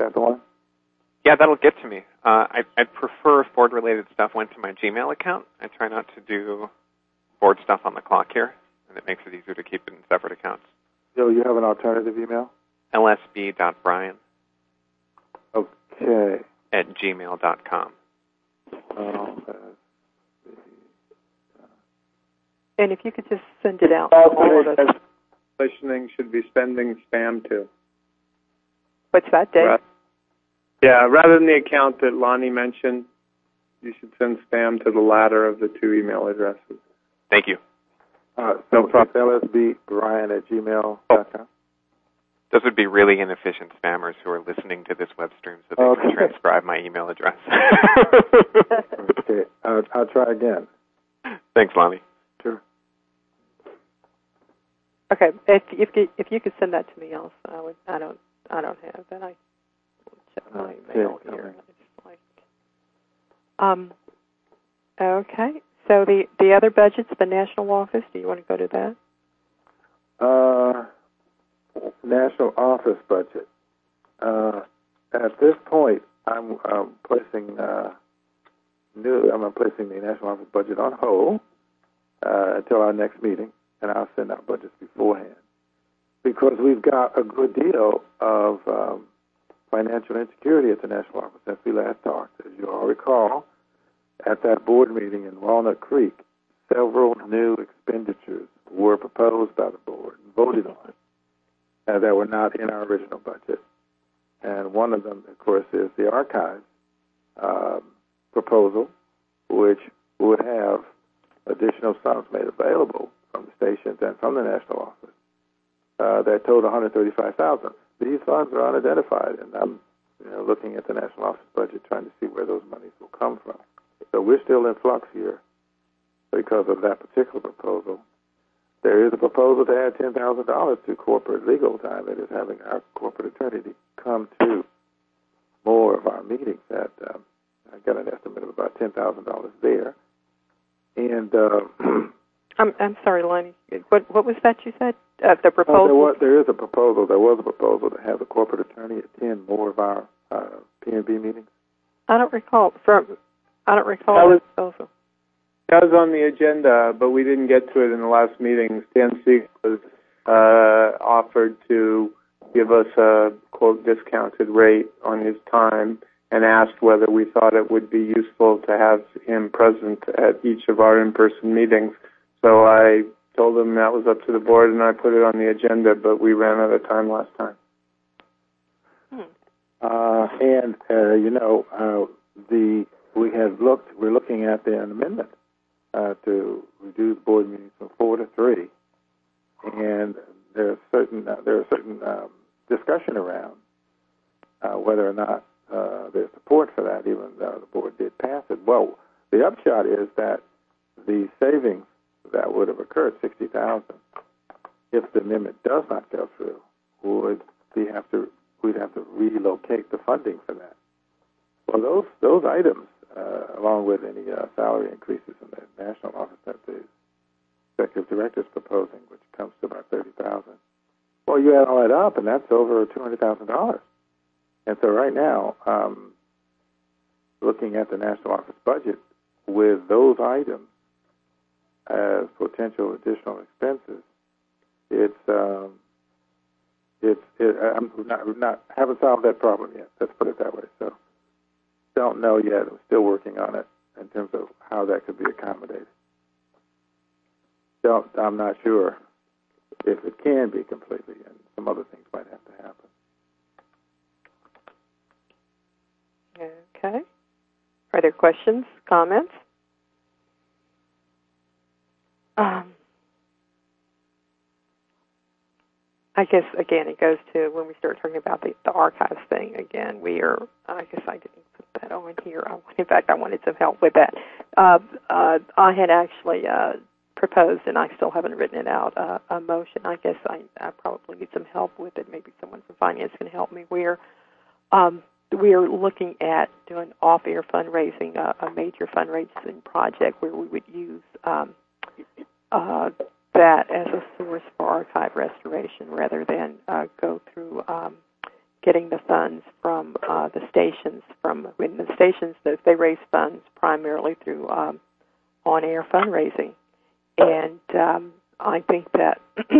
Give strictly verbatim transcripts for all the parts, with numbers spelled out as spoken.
that the one? Yeah, that'll get to me. Uh, I, I'd prefer if board-related stuff went to my Gmail account. I try not to do board stuff on the clock here, and it makes it easier to keep it in separate accounts. So you have an alternative email? L S B dot Brian Okay. at gmail dot com. Oh, And if you could just send it out. All of us. Listening should be spending spam too. What's that, Dave? Right. Yeah, rather than the account that Lonnie mentioned, you should send spam to the latter of the two email addresses. Thank you. Uh, so no problem. L S B Brian at gmail dot com. Those would be really inefficient spammers who are listening to this web stream, so they okay. can transcribe my email address. Okay, uh, I'll try again. Thanks, Lonnie. Sure. Okay, if if you, if you could send that to me, else I would. I don't. I don't have that. I check my okay. mail here. It's like, um. Okay. So the the other budgets, the national office. Do you want to go to that? Uh, national office budget. Uh, at this point, I'm um, placing uh, new. I'm placing the national office budget on hold uh, until our next meeting, and I'll send out budgets beforehand because we've got a good deal of um, financial insecurity at the national office since we last talked. As you all recall, at that board meeting in Walnut Creek, several new expenditures were proposed by the board and voted on uh, that were not in our original budget. And one of them, of course, is the archives um, proposal, which would have additional sums made available from the stations and from the national office uh, that total one hundred thirty-five thousand dollars. These funds are unidentified, and I'm you know, looking at the national office budget trying to see where those monies will come from. So we're still in flux here because of that particular proposal. There is a proposal to add ten thousand dollars to corporate legal time. That is having our corporate attorney to come to more of our meetings. At um, I got an estimate of about ten thousand dollars there. And uh, I'm I'm sorry, Lonnie. What what was that you said? Uh, the proposal. Uh, there, was, there is a proposal. There was a proposal to have the corporate attorney attend more of our uh, P N B meetings. I don't recall. From I don't recall that was, the proposal. That was on the agenda, but we didn't get to it in the last meeting. Stan Siegel was uh, offered to give us a, quote, discounted rate on his time and asked whether we thought it would be useful to have him present at each of our in-person meetings. So I told him that was up to the board, and I put it on the agenda, but we ran out of time last time. Hmm. Uh, and, uh, you know, uh, the we had looked, we're looking at an amendment uh, to reduce board meetings from four to three. And there's certain, uh, there are certain um, discussion around uh, whether or not uh, there's support for that, even though the board did pass it. Well, the upshot is that the savings that would have occurred, sixty thousand dollars, if the amendment does not go through, would be have to we'd have to relocate the funding for that. Well, those those items, uh, along with any uh, salary increases in the national office that the executive director is proposing, which comes to about thirty thousand dollars. Well, you add all that up, and that's over two hundred thousand dollars. And so right now, um, looking at the national office budget with those items as potential additional expenses, it's um, it's it, I'm not, not haven't solved that problem yet. Let's put it that way. So don't know yet. I'm still working on it in terms of how that could be accommodated. Don't I'm not sure if it can be completely, and some other things might have to happen. Okay. Are there questions, comments? Um, I guess, again, it goes to when we start talking about the, the archives thing. Again, we are, I guess I didn't put that on here. I, in fact, I wanted some help with that. Uh, uh, I had actually uh, proposed, and I still haven't written it out, uh, a motion. I guess I, I probably need some help with it. Maybe someone from finance can help me. Where um, we are looking at doing off-air fundraising, uh, a major fundraising project where we would use um, uh, that as a source for archive restoration rather than uh, go through um, getting the funds from uh, the stations. From when the stations, they raise funds primarily through um, on-air fundraising, and um, I think that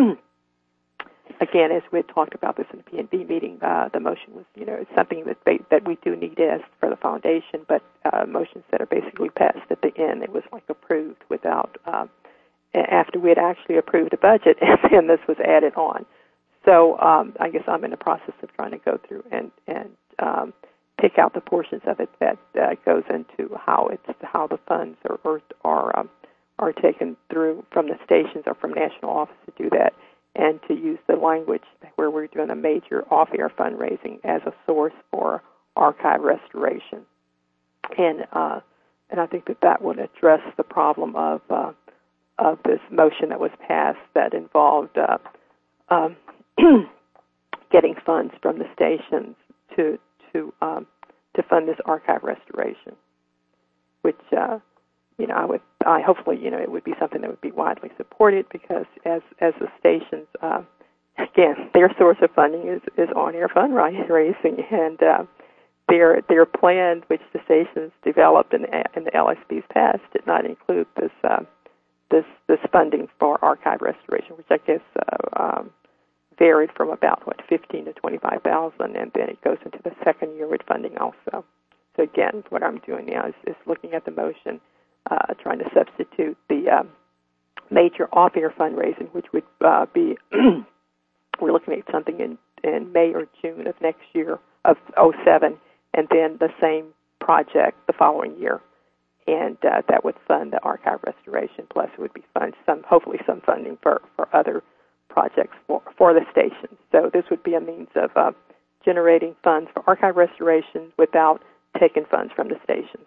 again, as we had talked about this in the P N B meeting, uh, the motion was, you know, it's something that they, that we do need as for the foundation, but uh, motions that are basically passed at the end, it was like approved without, uh, after we had actually approved a budget, and then this was added on. So um, I guess I'm in the process of trying to go through and, and um, pick out the portions of it that uh, goes into how it's how the funds are are are, um, are taken through from the stations or from national office to do that, and to use the language where we're doing a major off-air fundraising as a source for archive restoration. And uh, and I think that that would address the problem of uh, of this motion that was passed that involved uh, um, getting funds from the stations to to um, to fund this archive restoration, which uh, you know I would I hopefully you know it would be something that would be widely supported, because as as the stations uh, again, their source of funding is, is on-air fundraising, and uh, their their plan, which the stations developed and the, and the L S B's passed, did not include this uh, this this funding for archive restoration, which I guess uh, um, varied from about what fifteen to twenty-five thousand, and then it goes into the second year with funding also. So again, what I'm doing now is, is looking at the motion, uh, trying to substitute the um, major off-air fundraising, which would uh, be we're looking at something in, in May or June of next year, of oh seven, and then the same project the following year. And uh, that would fund the archive restoration, plus it would be fund some, hopefully some funding for, for other projects for, for the stations. So this would be a means of uh, generating funds for archive restoration without taking funds from the stations.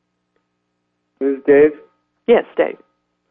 This is Dave? Yes, Dave.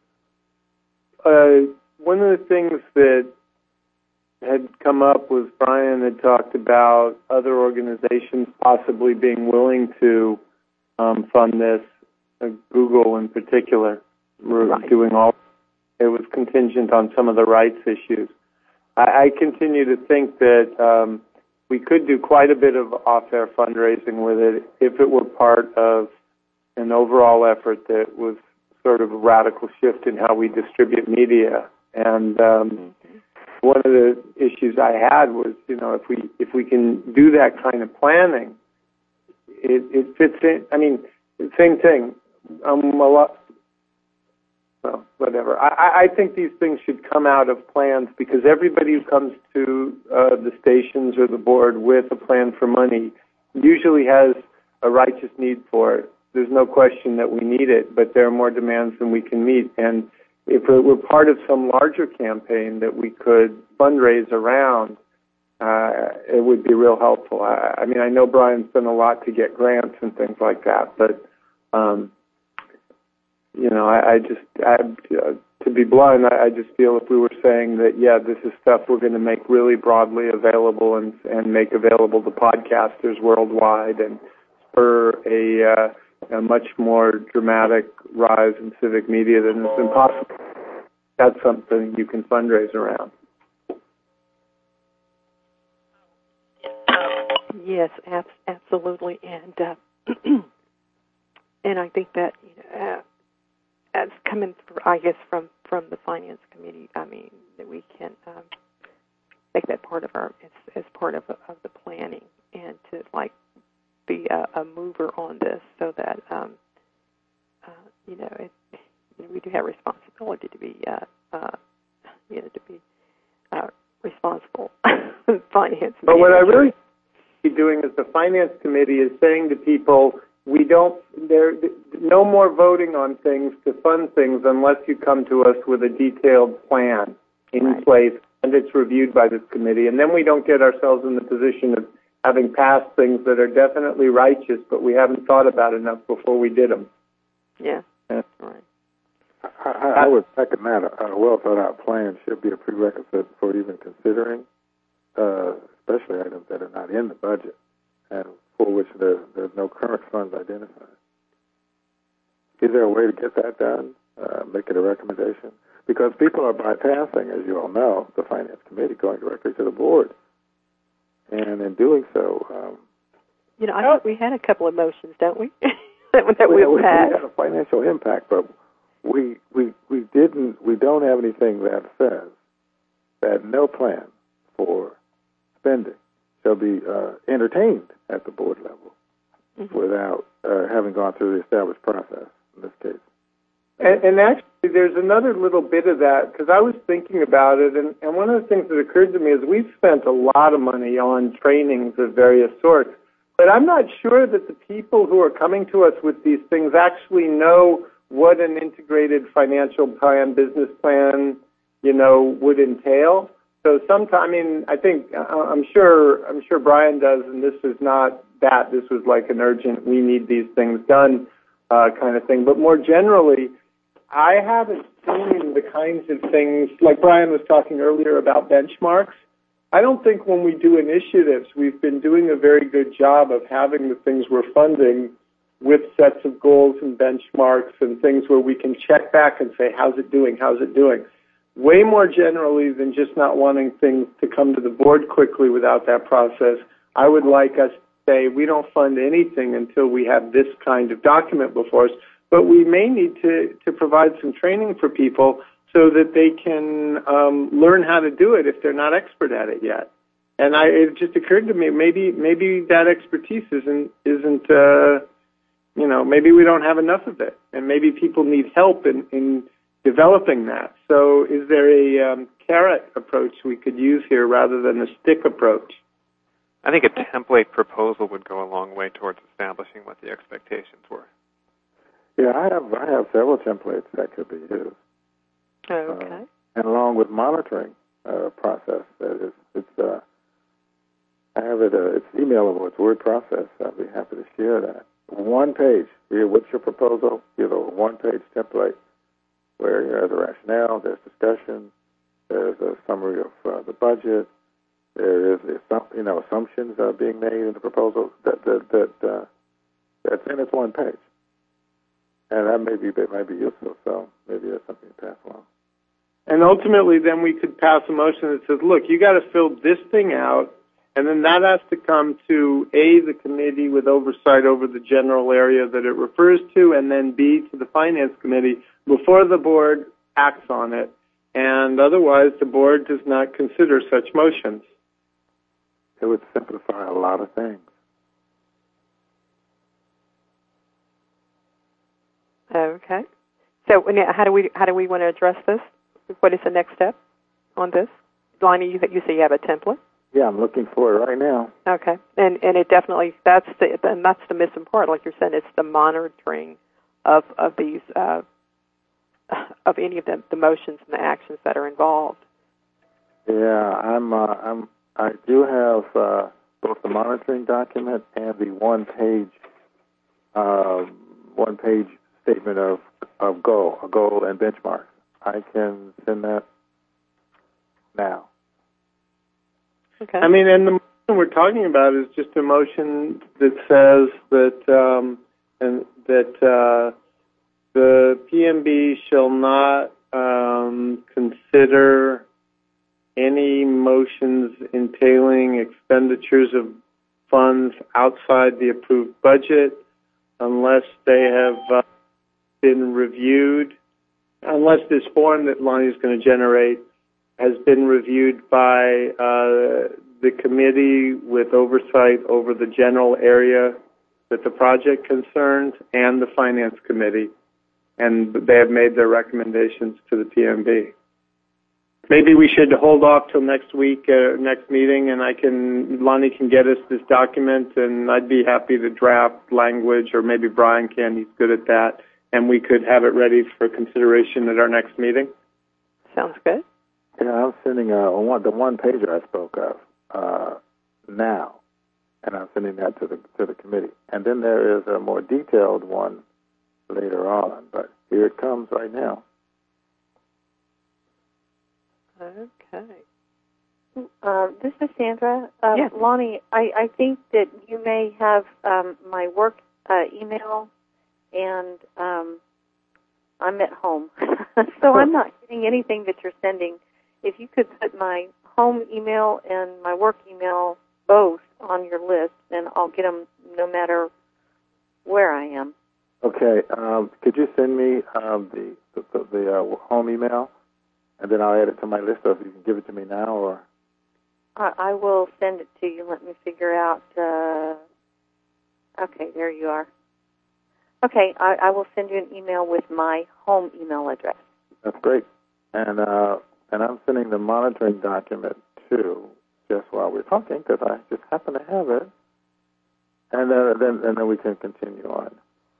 Uh, one of the things that had come up was Brian had talked about other organizations possibly being willing to um, fund this, uh, Google in particular. We're right. doing all. It was contingent on some of the rights issues. I, I continue to think that um, we could do quite a bit of off-air fundraising with it if it were part of an overall effort that was sort of a radical shift in how we distribute media. And um, mm-hmm. one of the issues I had was, you know, if we if we can do that kind of planning, it, it fits in. I mean, same thing. Um, a lot. Well, whatever. I, I think these things should come out of plans, because everybody who comes to uh, the stations or the board with a plan for money usually has a righteous need for it. There's no question that we need it, but there are more demands than we can meet. And if it were part of some larger campaign that we could fundraise around, uh, it would be real helpful. I, I mean, I know Brian's done a lot to get grants and things like that, but um, you know, I, I just, I, uh, to be blunt, I, I just feel if we were saying that, yeah, this is stuff we're going to make really broadly available and and make available to podcasters worldwide and spur a, uh, a much more dramatic rise in civic media than is impossible, that's something you can fundraise around. Yes, ab- absolutely, and uh, and I think that you know, uh, as coming, through, I guess, from, from the finance committee, I mean that we can um, make that part of our as, as part of of the planning, and to like be a, a mover on this, so that um, uh, you know, it, you know we do have responsibility to be uh, uh, you know to be uh, responsible finance. But what I really be doing as the finance committee is saying to people, we don't, there, no more voting on things to fund things unless you come to us with a detailed plan in right. place and it's reviewed by this committee. And then we don't get ourselves in the position of having passed things that are definitely righteous, but we haven't thought about enough before we did them. Yeah, yeah. right. I, I would second that. A well thought out plan should be a prerequisite for even considering, uh, especially items that are not in the budget and for which there, there's no current funds identified. Is there a way to get that done? Uh, make it a recommendation? Because people are bypassing, as you all know, the finance committee, going directly to the board. And in doing so, um, you know, I think we had a couple of motions, don't we? that we, we'll we pass. had a financial impact, but we we we didn't. We don't have anything that says that no plan for spending shall be uh, entertained at the board level mm-hmm. without uh, having gone through the established process. In this case. And, and actually, there's another little bit of that, because I was thinking about it, and, and one of the things that occurred to me is we've spent a lot of money on trainings of various sorts, but I'm not sure that the people who are coming to us with these things actually know what an integrated financial plan, business plan, you know, would entail. So sometimes, I mean, I think, I'm sure, I'm sure Brian does, and this is not that. This was like an urgent, we need these things done uh, kind of thing. But more generally, I haven't seen the kinds of things, like Brian was talking earlier about benchmarks. I don't think when we do initiatives, we've been doing a very good job of having the things we're funding with sets of goals and benchmarks and things where we can check back and say, how's it doing, how's it doing? Way more generally than just not wanting things to come to the board quickly without that process, I would like us to say we don't fund anything until we have this kind of document before us. But we may need to, to provide some training for people so that they can um, learn how to do it if they're not expert at it yet. And I, it just occurred to me maybe maybe that expertise isn't isn't uh, you know maybe we don't have enough of it, and maybe people need help in, in developing that. So is there a um, carrot approach we could use here rather than a stick approach? I think a template proposal would go a long way towards establishing what the expectations were. Yeah, I have I have several templates that could be used. Oh, okay. Uh, and along with monitoring uh, process, that is, it's uh, I have it. Uh, it's emailable. It's word process. I'd be happy to share that. One page. Here, what's your proposal? Give a one-page template where you have the rationale. There's discussion. There's a summary of uh, the budget. There is you know assumptions uh, being made in the proposal. That that that uh, that's in its one page. And that may be that might be useful, so maybe that's something to pass along. And ultimately, then we could pass a motion that says, look, you got to fill this thing out, and then that has to come to, A, the committee with oversight over the general area that it refers to, and then, B, to the finance committee before the board acts on it. And otherwise, the board does not consider such motions. It would simplify a lot of things. Okay. So how do we how do we want to address this? What is the next step on this? Lonnie, you, you say you have a template? Yeah, I'm looking for it right now. Okay. And and it definitely, that's the and that's the missing part. Like you're saying, it's the monitoring of of these, uh, of any of the, the motions and the actions that are involved. Yeah, I'm, uh, I'm, I do have uh, both the monitoring document and the one-page, uh, one-page statement of, of goal, a goal and benchmark. I can send that now. Okay. I mean, and the motion we're talking about is just a motion that says that um, and that uh, the P M B shall not um, consider any motions entailing expenditures of funds outside the approved budget unless they have uh, been reviewed, unless this form that Lonnie is going to generate has been reviewed by uh, the committee with oversight over the general area that the project concerns and the finance committee, and they have made their recommendations to the P M B. Maybe we should hold off till next week, uh, next meeting, and I can, Lonnie can get us this document, and I'd be happy to draft language, or maybe Brian can, he's good at that, and we could have it ready for consideration at our next meeting. Sounds good. Yeah, I'm sending uh, one, the one pager I spoke of uh, now, and I'm sending that to the to the committee. And then there is a more detailed one later on, but here it comes right now. Okay. Uh, this is Sandra. Uh, yes. Lonnie, I, I think that you may have um, my work uh, email, and um, I'm at home, so I'm not getting anything that you're sending. If you could put my home email and my work email both on your list, and I'll get them no matter where I am. Okay. Um, could you send me um, the the, the, the uh, home email, and then I'll add it to my list, or if you can give it to me now, or... I, I will send it to you. Let me figure out... Uh, okay, there you are. Okay, I, I will send you an email with my home email address. That's great. And uh, and I'm sending the monitoring document, too, just while we're talking, because I just happen to have it. And uh, then and then we can continue on.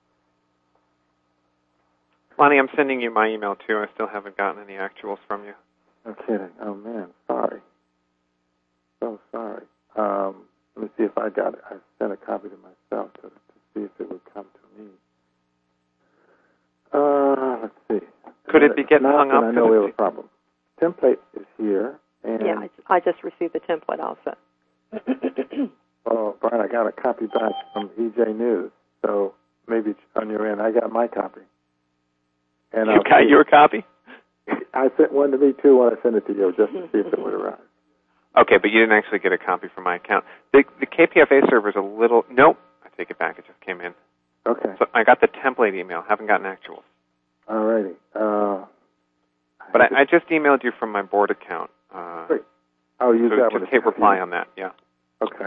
Lonnie, I'm sending you my email, too. I still haven't gotten any actuals from you. No kidding. Oh, man. Sorry. So sorry. Um, let me see if I got it. I sent a copy to myself to, to see if it would come to me. Uh, let's see. Could it be getting Not hung up? I know we have a problem. Template is here. And Yeah, I, I just received the template also. oh, Brian, I got a copy back from E J News. So maybe on your end, I got my copy. And You I'll got see. your copy? I sent one to me, too, when I sent it to you, just to see if it would arrive. Okay, but you didn't actually get a copy from my account. The, the K P F A server is a little... Nope, I take it back. It just came in. Okay. So I got the template email. Haven't gotten actuals. All righty. Uh, But I, I just emailed you from my board account. Uh, Great. Oh, use so that just one. hit reply on that, yeah. Okay.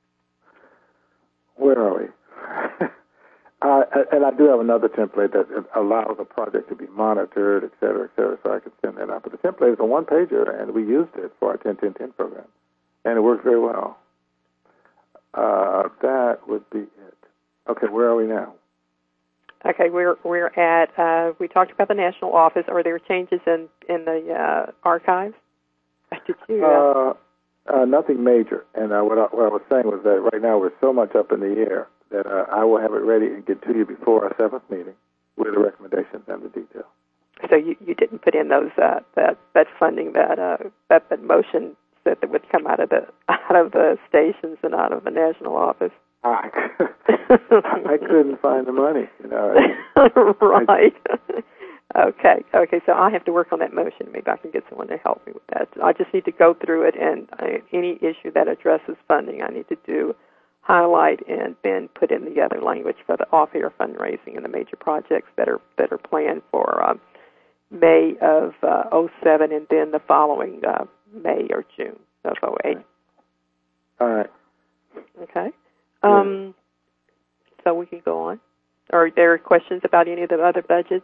Where are we? uh, and I do have another template that allows a project to be monitored, et cetera, et cetera, so I can send that out. But the template is a one-pager, and we used it for our ten ten ten program, and it worked very well. Uh, that would be it. Okay, where are we now? Okay, we're we're at. Uh, we talked about the national office. Are there changes in in the uh, archives? Did you? Uh, Uh, uh, nothing major. And uh, what, I, what I was saying was that right now we're so much up in the air that uh, I will have it ready and get to you before our seventh meeting with the recommendations and the details. so you, you didn't put in those uh, that that funding that uh, that that motion that that would come out of the out of the stations and out of the national office. I, I couldn't find the money, you know. Right. Okay. Okay. So I have to work on that motion. Maybe I can get someone to help me with that. I just need to go through it, and uh, any issue that addresses funding, I need to do highlight and then put in the other language for the off-air fundraising and the major projects that are that are planned for um, May of uh, oh seven, and then the following uh, May or June of oh eight. All right. Okay. Um, so we can go on. Are there questions about any of the other budgets?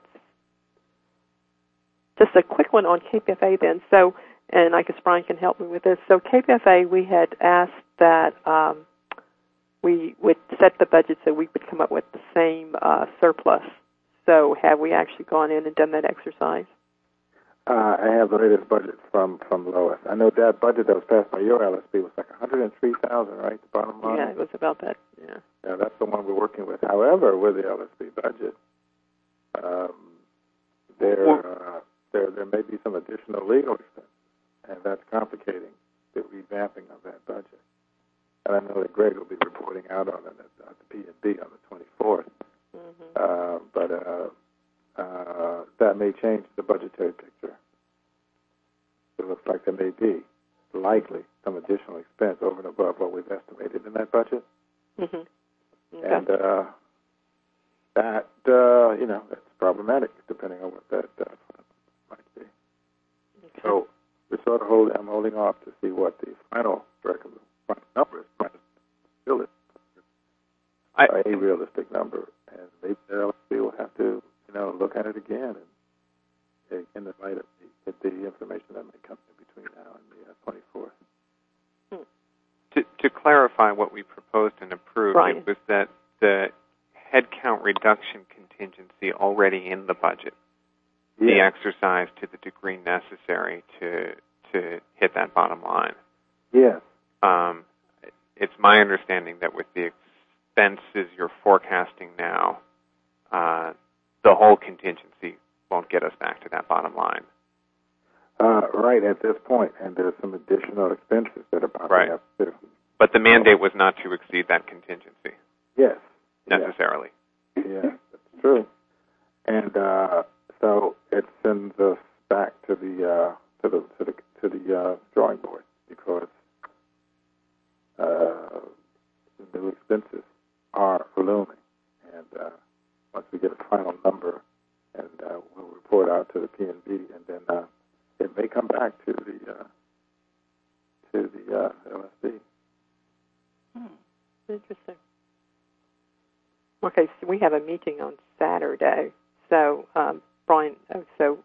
Just a quick one on K P F A then. So, and I guess Brian can help me with this. So K P F A, we had asked that um, we would set the budget so we would come up with the same uh, surplus. So have we actually gone in and done that exercise? Uh, I have the latest budget from, from Lois. I know that budget that was passed by your L S P was like one hundred three thousand dollars, right, the bottom line? Yeah, it was about that, yeah. Yeah, that's the one we're working with. However, with the L S P budget, um, there, uh, there there may be some additional legal expense, and that's complicating the revamping of that budget. And I know that Greg will be reporting out on it at, at the P and B on the twenty-fourth. Mm-hmm. Uh, but uh, uh, that may change the budgetary picture. It looks like there may be likely some additional expense over and above what we've estimated in that budget. Mm-hmm. Okay. And uh, that, uh, you know, that's problematic depending on what that uh, might be. Okay. So we're sort of holding, I'm holding off to see what the final recommend, final number is. Still is I, a realistic number. And maybe the L S P will have to, you know, look at it again and in the light of the, the information that may come in between now and the uh, twenty-fourth. To, to clarify what we proposed and approved, Brian. it was that the headcount reduction contingency already in the budget Yeah. be exercised to the degree necessary to to hit that bottom line. Yes. Um, it's my understanding that with the expenses you're forecasting now, uh, the whole contingency won't get us back to that bottom line. Uh, right at this point, and there's some additional expenses that are popping Right. up too. But the mandate was not to exceed that contingency Yes. necessarily. Yes, that's true. And uh, so it sends us back to the uh, to the to the to the uh, drawing board because uh, new expenses are looming. And uh, once we get a final number, and uh, we'll report out to the P N B, and then uh, it may come back to the uh, to the uh, L S D. Hmm. Interesting. Okay, so we have a meeting on Saturday. So, um, Brian, oh, so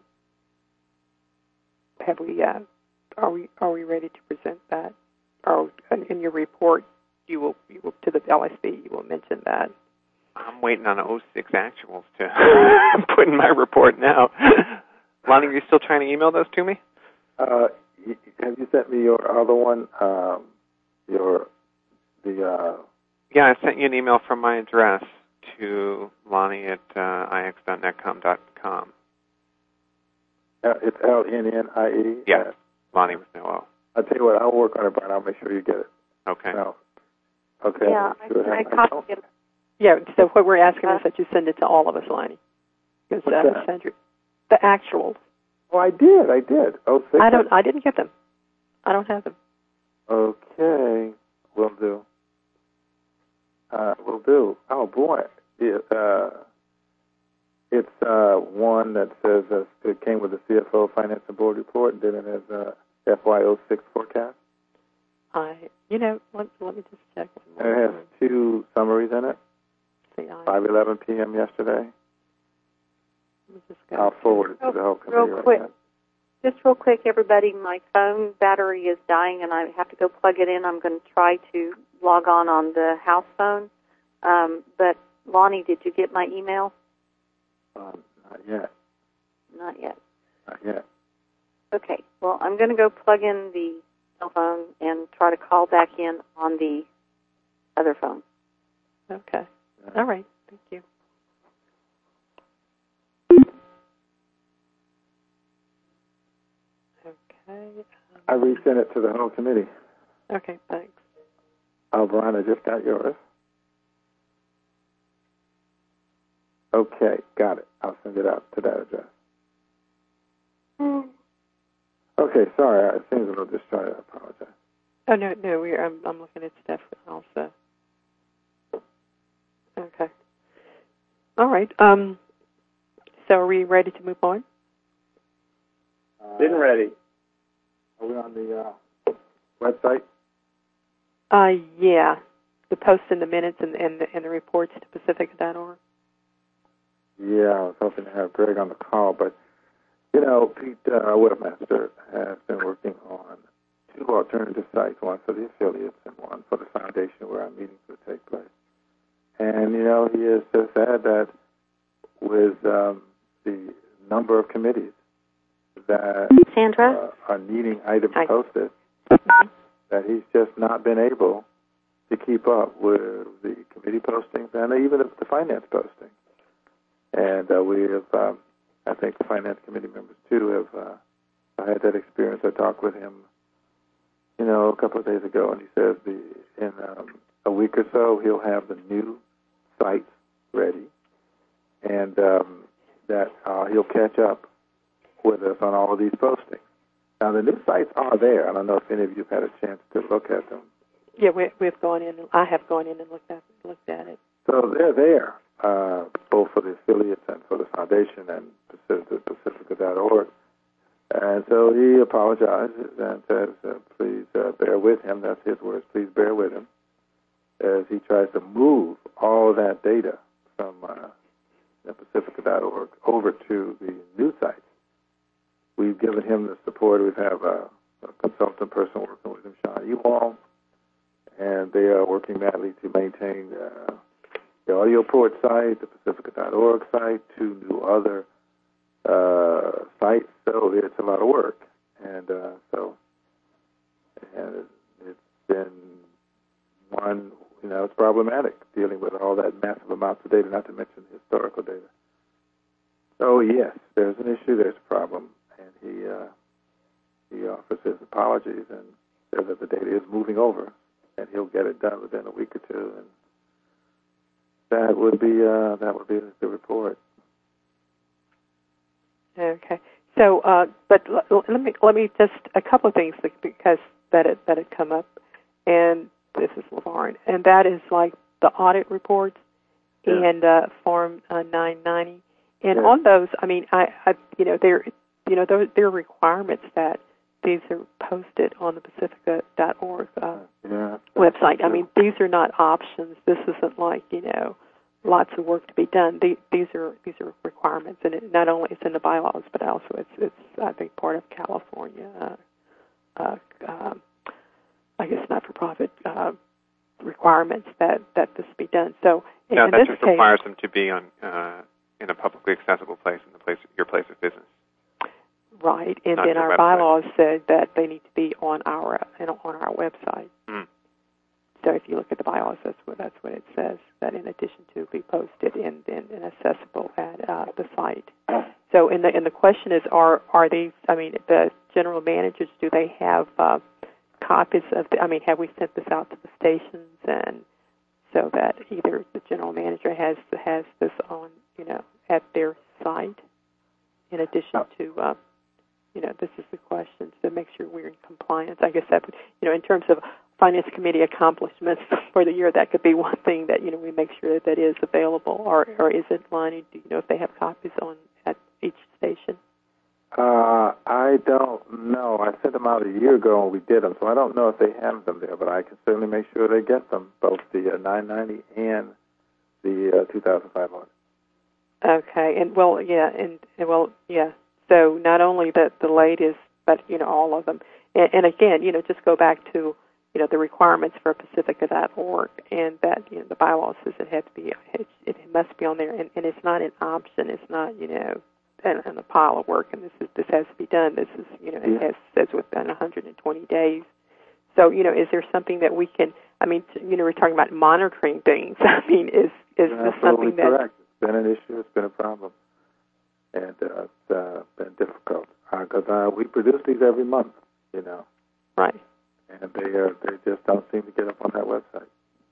have we? Uh, are we? Are we ready to present that? Or in, in your report, you will, you will to the L S B. You will mention that. I'm waiting on oh six actuals to put in my report now. Lonnie, are you still trying to email those to me? Uh, have you sent me your other one? Um, your the. Uh, yeah, I sent you an email from my address to Lonnie at uh, i x dot netcom dot com. Uh, it's L N N I E? Yeah, uh, Lonnie with no O. I'll tell you what, I'll work on it, Brian. I'll make sure you get it. Okay. No. Okay. Yeah, Sure. I, I copied it. Yeah. So what we're asking is that you send it to all of us, Lonnie. Because What's uh, that? send your, the actuals. Oh, I did. I did. Oh, six. I don't. I didn't get them. I don't have them. Okay. Will do. Uh, will do. Oh, boy. It, uh, it's uh, one that says uh, it came with the C F O Finance and Board report, and then it has uh, F Y oh six forecast. I. You know. Let, let me just check. One And more it has time. two summaries in it. See, I, five eleven p.m. yesterday. let me just go I'll to- forward it to the whole committee. Real right quick. now. Just real quick, everybody, my phone battery is dying, and I have to go plug it in. I'm going to try to log on on the house phone. Um, but, Lonnie, did you get my email? Um, not yet. Not yet. Not yet. Okay. Well, I'm going to go plug in the cell phone and try to call back in on the other phone. Okay. All right. Thank you. Okay. Um, I resent it to the whole committee. Okay. Thanks. Oh, Brian, I just got yours. Okay, got it. I'll send it out to that address. Mm. Okay, sorry, it seems a little disjointed. I apologize. Oh no, no. We're. I'm. I'm looking at stuff also. Okay. All right. Um. So are we ready to move on? Uh, Been ready. Are we on the uh, website? Uh. Yeah. The posts and the minutes and and the, and the reports to Pacifica dot org. Yeah, I was hoping to have Greg on the call, but, you know, Pete uh, Webmaster has been working on two alternative sites, one for the affiliates and one for the foundation where our meetings would take place. And, you know, he has just said that with um, the number of committees that Sandra? uh, are needing items Hi. posted, that he's just not been able to keep up with the committee postings and even the finance postings. And uh, we have, um, I think the finance committee members, too, have uh, had that experience. I talked with him, you know, a couple of days ago, and he says the, in um, a week or so he'll have the new sites ready, and um, that uh, he'll catch up with us on all of these postings. Now, the new sites are there. I don't know if any of you have had a chance to look at them. Yeah, we, we've gone in. I have gone in and looked at looked at it. So they're there, uh, both for the affiliates and for the foundation and Pacifica dot org. And so he apologizes and says, uh, please uh, bear with him. That's his words. Please bear with him as he tries to move all that data from uh, the Pacifica dot org over to the new sites. We've given him the support. We have a, a consultant person working with him, Sean Ewald, and they are working madly to maintain uh, the audio port site, the Pacifica dot org site, two new other uh, sites. So it's a lot of work, and uh, so and it's been one. You know, it's problematic dealing with all that massive amounts of data, not to mention historical data. So yes, there's an issue, there's a problem, and he uh, he offers his apologies and says that the data is moving over, and he'll get it done within a week or two, and that would be uh, that would be the report. Okay. So, uh, but l- let me let me just a couple of things because that it, that had come up, and this is LaVarn, and that is like the audit reports Yeah. and uh, Form uh, nine ninety. And Yeah. on those, I mean, I, I you know, there, you know, there, there are requirements that these are posted on the Pacifica dot org uh, yeah, website. I mean, these are not options. This isn't like, you know, lots of work to be done. The, these are these are requirements, and it not only it's in the bylaws, but also it's it's I think part of California. Uh, uh, um, I guess not-for-profit uh, requirements that, that this be done. So in, no, in that this just case, requires them to be on uh, in a publicly accessible place in the place your place of business. right? And Not then your our website. bylaws said that they need to be on our on our website. Mm. So if you look at the bylaws, that's what that's what it says. That in addition to be posted and, and, and accessible at uh, the site. So, and the and the question is, are are these? I mean, the general managers, do they have uh, copies of? The, I mean, have we sent this out to the stations, and so that either the general manager has has this on, you know, at their site, in addition to, uh, you know, this is the question to make sure we're in compliance. I guess that would, you know, in terms of Finance Committee accomplishments for the year, that could be one thing that, you know, we make sure that that is available. Or, or is it, Lonnie, do you know if they have copies on at each station? Uh, I don't know. I sent them out a year ago when we did them, so I don't know if they have them there, but I can certainly make sure they get them, both the uh, nine ninety and the uh, two thousand five hundred. Okay, and well, yeah, and, and well, yeah. So not only the the latest, but you know, all of them. And, and again, you know, just go back to, you know, the requirements for Pacifica dot org, and that, you know, the bylaw says it has to be, it, it must be on there, and, and it's not an option. It's not, you know, and, and a pile of work, and this is this has to be done. This is, you know, it has says within one hundred twenty days. So, you know, is there something that we can? I mean, you know, we're talking about monitoring things. I mean, is is You're this something that? correct. It's been an issue. It's been a problem, and uh, it's uh, been difficult because uh, uh, we produce these every month, you know. Right. And they uh, they just don't seem to get up on that website.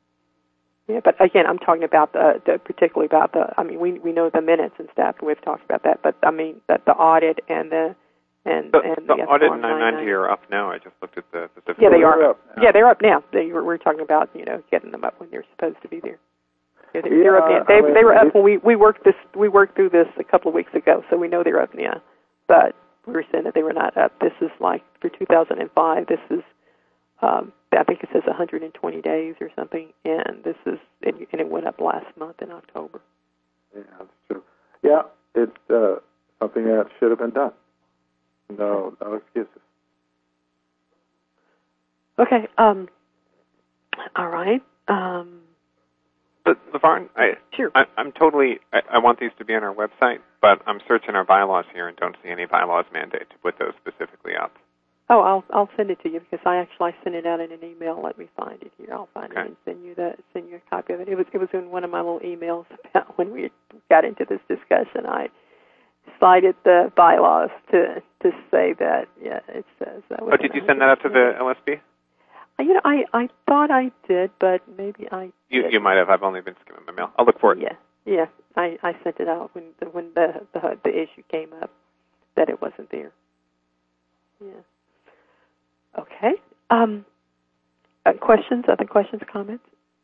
Yeah, but again, I'm talking about the, the particularly about the. I mean, we we know the minutes and stuff, and we've talked about that. But I mean, that the audit and the and The, and the the audit Form nine ninety are up now. I just looked at the Pacific. Yeah, they are up. now. Yeah, they're up now. They were, we're talking about, you know, getting them up when they're supposed to be there. Yeah, they're, Yeah, they're up now. They I mean, they were up it- when we we worked this. We worked through this a couple of weeks ago, so we know they're up now. But we were saying that they were not up. This is like for two thousand five. This is. Um, I think it says one hundred twenty days or something, and this is and it went up last month in October. Yeah, that's true. Yeah, it's uh, something that should have been done. No, no excuses. Okay. Um. All right. Um. But LaVarn, I, Sure. I, I'm totally. I, I want these to be on our website, but I'm searching our bylaws here and don't see any bylaws mandate to put those specifically up. Oh, I'll I'll send it to you because I actually sent it out in an email. Let me find it here. I'll find Okay. it and send you the send you a copy of it. It was it was in one of my little emails about when we got into this discussion. I cited the bylaws to to say that yeah it says that. Oh, did you send that out to the L S B? You know, I I thought I did, but maybe I. You didn't. you might have. I've only been skimming my mail. I'll look for it. Yeah, yeah. I, I sent it out when the, when the, the the issue came up that it wasn't there. Yeah. Okay. Um, uh, questions? Other questions? Comments?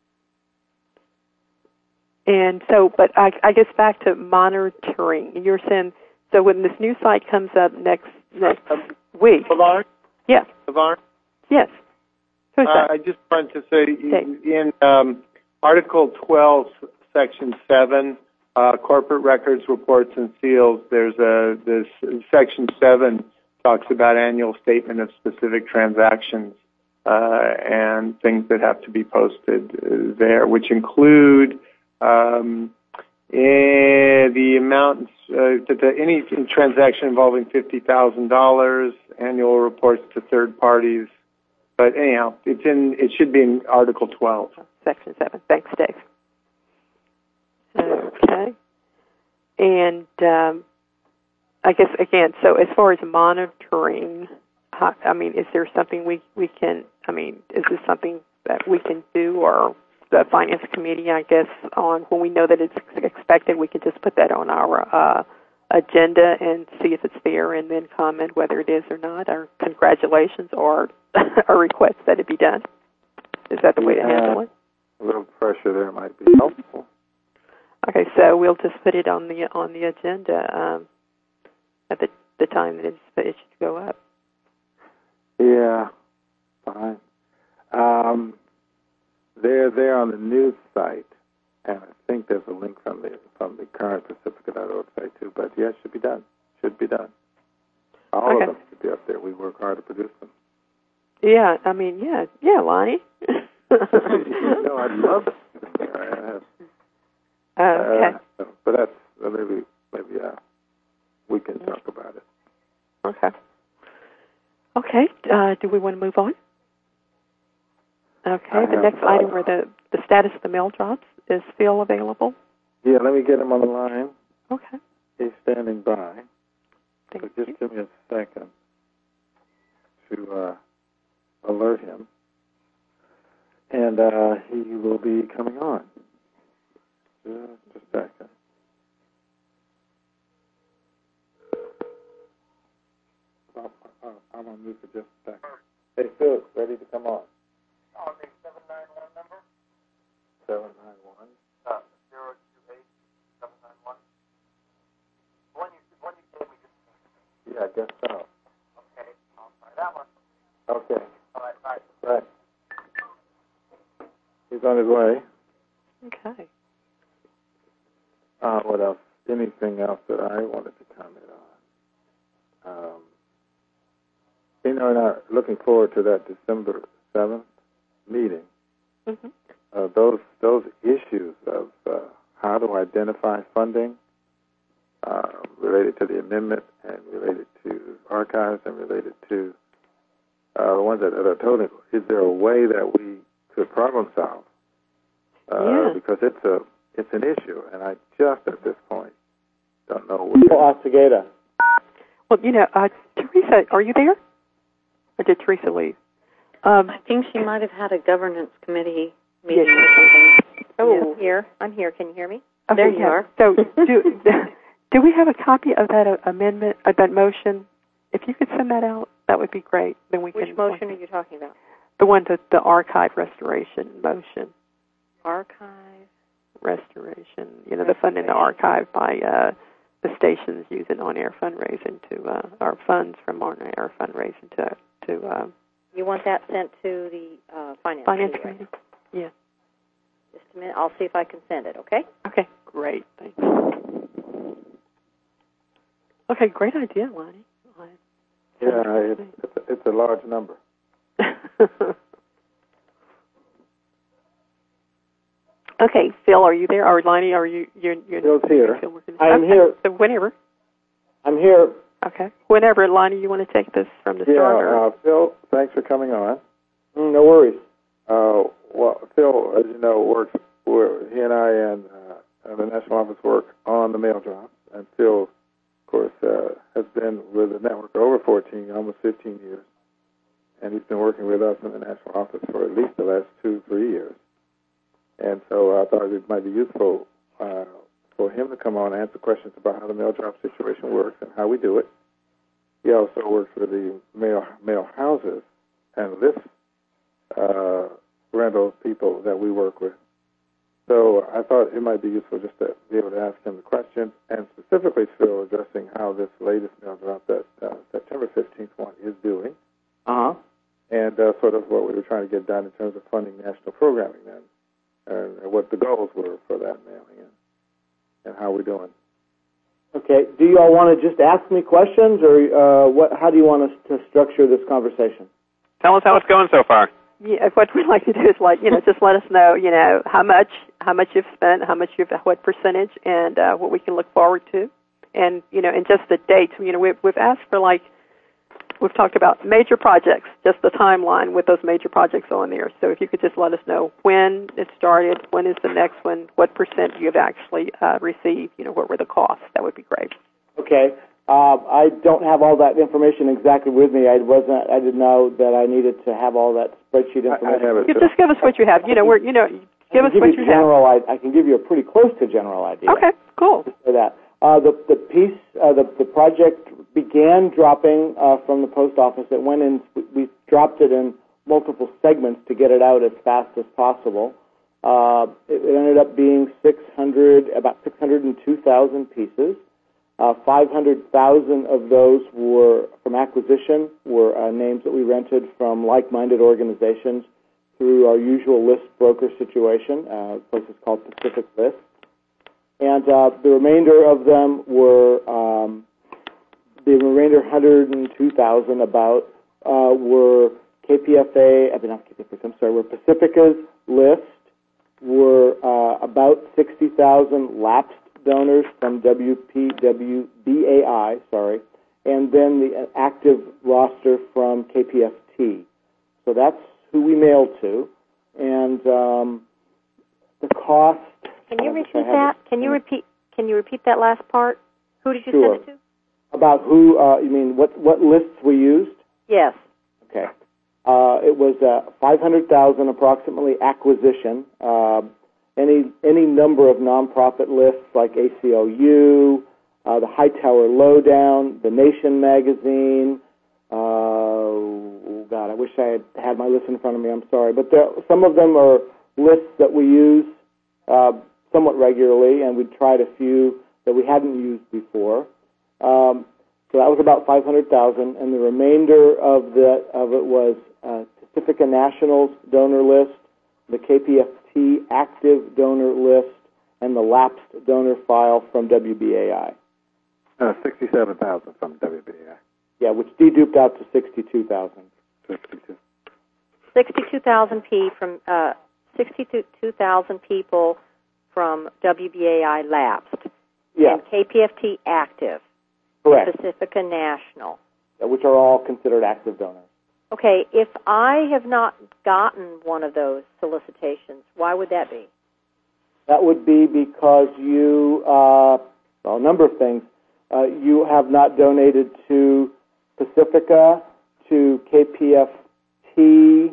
And so, but I, I guess back to monitoring. You're saying so when this new site comes up next next week. LaVarn? Yes. LaVarn? Yes. Who's Uh, that? I just wanted to say Okay. in um, Article twelve, Section seven, uh, corporate records, reports, and seals, there's a this Section seven talks about annual statement of specific transactions uh, and things that have to be posted uh, there, which include um, eh, the amounts uh, that the, any transaction involving fifty thousand dollars, annual reports to third parties. But anyhow, it's in. It should be in Article twelve. Section seven. Thanks, Dave. Okay. And um, I guess again, so as far as monitoring, how, I mean, is there something we we can? I mean, is this something that we can do, or the Finance Committee? I guess on when we know that it's expected, we can just put that on our uh, agenda and see if it's there, and then comment whether it is or not, or congratulations, or a request that it be done. Is that the way to Yeah. handle it? A little pressure there might be helpful. Okay, so we'll just put it on the on the agenda um, at the the time that it's, that it should go up. Yeah, fine. Um, they're there on the news site, and I think there's a link from the from the current Pacifica dot org site too. But yeah, it should be done. Should be done. All Okay. of them should be up there. We work hard to produce them. Yeah, I mean, yeah, yeah, Lonnie. No, I'd love to. I have, Uh, okay. uh, but that's uh, maybe maybe uh, we can talk about it. Okay. Okay. Uh, do we want to move on? Okay. I The have next thought. item were the the status of the mail drops. Is Phil available? Yeah, let me get him on the line. Okay. He's standing by. Thank So just you. give me a second to uh, alert him, and uh, he will be coming on. Just a second. I'll, I'll, I'm on mute for just a second. Hey, Phil, ready to come on? On the seven nine one number, seven nine one. uh, zero two eight seven nine one. One you, one you gave me just Yeah, I guess so. okay. I'll try that one. Okay. All right, bye. Right. He's on his way. Okay. Uh, what else? Anything else that I wanted to comment on? Um, you know, and I'm looking forward to that December seventh meeting. Mm-hmm. Uh, those those issues of uh, how to identify funding uh, related to the amendment and related to archives and related to uh, the ones that, that are totally. Is there a way that we could problem solve? Uh, Yeah. Because it's a it's an issue, and I just at this point don't know what. Osagata. Well, you know, uh, Teresa, are you there? Or did Teresa leave? Um, I think she might have had a governance committee meeting or something. Oh. Here. I'm here. Can you hear me? okay, There you yeah. are. So, do do we have a copy of that uh, amendment, uh, that motion? If you could send that out, that would be great. Then we Which can. motion are you talking about? The one that the archive restoration motion. Archive. Restoration. You know, the funding the archive by uh, the stations using on-air fundraising to uh, our funds from on-air fundraising to to uh, You want that sent to the uh, finance, finance committee, right? committee. Yeah. Just a minute. I'll see if I can send it. Okay. Okay. Great. Thanks. Okay. Great idea, Lonnie. Yeah, it's it's a, it's a large number. Okay, Phil, are you there? Or Lonnie, are you? You're, you're Phil's here. Phil, we're gonna- I am okay, here. So whenever. I'm here. Okay. Whenever, Lonnie, you want to take this from the Yeah, start? Or? uh, Phil, thanks for coming on. Mm, no worries. Uh, well, Phil, as you know, works. We're, he and I and, uh, and the national office work on the mail drops, and Phil, of course, uh, has been with the network over fourteen, almost fifteen years, and he's been working with us in the national office for at least the last two, three years. And so I thought it might be useful uh, for him to come on and answer questions about how the mail drop situation works and how we do it. He also works with the mail mail houses and lists uh, rental people that we work with. So I thought it might be useful just to be able to ask him the questions, and specifically, Phil, addressing how this latest mail drop, that uh, September fifteenth one, is doing, Uh huh. and uh, sort of what we were trying to get done in terms of funding national programming then, and what the goals were for that mailing, and, and how we're doing. Okay. Do you all want to just ask me questions, or uh, what? How do you want us to structure this conversation? Tell us how it's going so far. Yeah, what we'd like to do is, like, you know, just let us know, you know, how much, how much you've spent, how much you've, what percentage, and uh, what we can look forward to, and you know, and just the dates. You know, we've we've asked for, like, we've talked about major projects, just the timeline with those major projects on there. So if you could just let us know when it started, when is the next one, what percent you've actually uh, received, you know, what were the costs, that would be great. Okay. Uh, I don't have all that information exactly with me. I wasn't. I didn't know that I needed to have all that spreadsheet I, I information. have it. You Phil. just give us what you have. You know, we're, you know, give I us can give what you you have. general. I, I can give you a pretty close to general idea. Okay, cool. For that, uh, the the piece, uh, the the project began dropping uh, from the post office. It went in. We dropped it in multiple segments to get it out as fast as possible. Uh, it ended up being six hundred, about six hundred two thousand pieces. Uh, five hundred thousand of those were from acquisition, were uh, names that we rented from like-minded organizations through our usual list broker situation. Uh, the place is called Pacific List. And uh, the remainder of them were, um, the remainder one hundred two thousand about, uh, were K P F A, I mean not K P F A, I'm sorry, were Pacifica's list, were uh, about sixty thousand lapsed donors from W P W B A I, sorry, and then the active roster from K P F T. So that's who we mailed to, and um, the cost. Can you repeat that? Can you repeat? Can you repeat that last part? Who did you sure. send it to? About who? Uh, you mean what? What lists we used? Yes. Okay. Uh, it was uh, five hundred thousand approximately acquisition. Uh, any any number of nonprofit lists like A C L U, uh, the Hightower Lowdown, the Nation magazine. Uh, oh God, I wish I had had my list in front of me. I'm sorry, but there, some of them are lists that we use uh, somewhat regularly, and we tried a few that we hadn't used before. Um, so that was about five hundred thousand, and the remainder of the of it was uh, Pacifica National's donor list, the K P F T active donor list, and the lapsed donor file from W B A I. Uh, sixty-seven thousand from W B A I. Yeah, which deduped out to sixty-two thousand. sixty-two. Sixty-two thousand P from uh, sixty-two thousand people from W B A I lapsed. Yeah. And K P F T active. Correct. Pacifica National. Which are all considered active donors. Okay, if I have not gotten one of those solicitations, why would that be? That would be because you, uh, well, a number of things. Uh, you have not donated to Pacifica, to K P F T,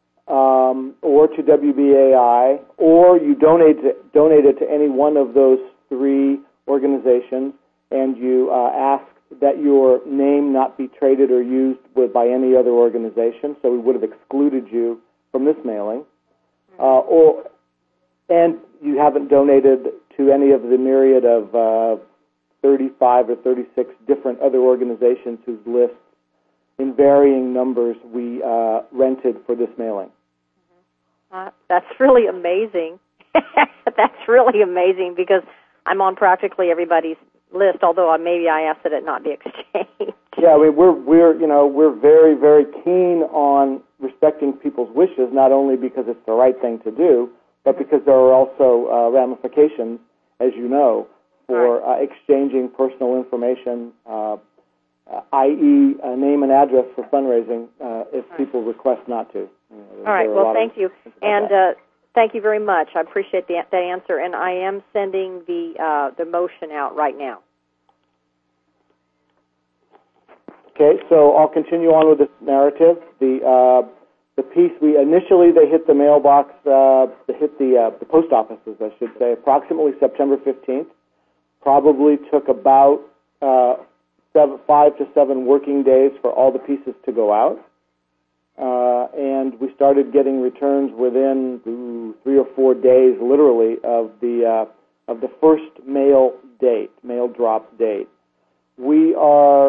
um, or to W B A I, or you donated donated to any one of those three organizations, and you uh, asked that your name not be traded or used with, by any other organization, so we would have excluded you from this mailing. Uh, or and you haven't donated to any of the myriad of uh, thirty-five or thirty-six different other organizations whose lists in varying numbers we uh, rented for this mailing. Uh, that's really amazing. That's really amazing because I'm on practically everybody's list, although maybe I asked that it not be exchanged. Yeah, we, we're we're you know we're very very keen on respecting people's wishes, not only because it's the right thing to do, but because there are also uh, ramifications, as you know, for right. uh, exchanging personal information, uh, uh, that is, a name and address for fundraising, uh, if right. people request not to. You know, All right. Well, thank you, and uh, thank you very much. I appreciate the, that answer, and I am sending the uh, the motion out right now. Okay, so I'll continue on with this narrative. The uh, the piece we initially they hit the mailbox, uh, they hit the uh, the post offices, I should say, approximately September fifteenth. Probably took about uh, seven, five to seven working days for all the pieces to go out, uh, and we started getting returns within ooh, three or four days, literally, of the uh, of the first mail date, mail drop date. We are